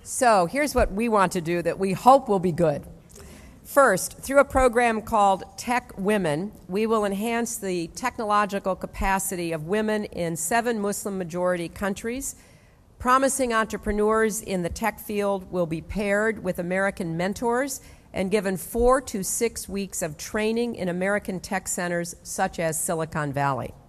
So here's what we want to do that we hope will be good. First, through a program called Tech Women, we will enhance the technological capacity of women in 7 Muslim-majority countries. Promising entrepreneurs in the tech field will be paired with American mentors and given 4 to 6 weeks of training in American tech centers such as Silicon Valley.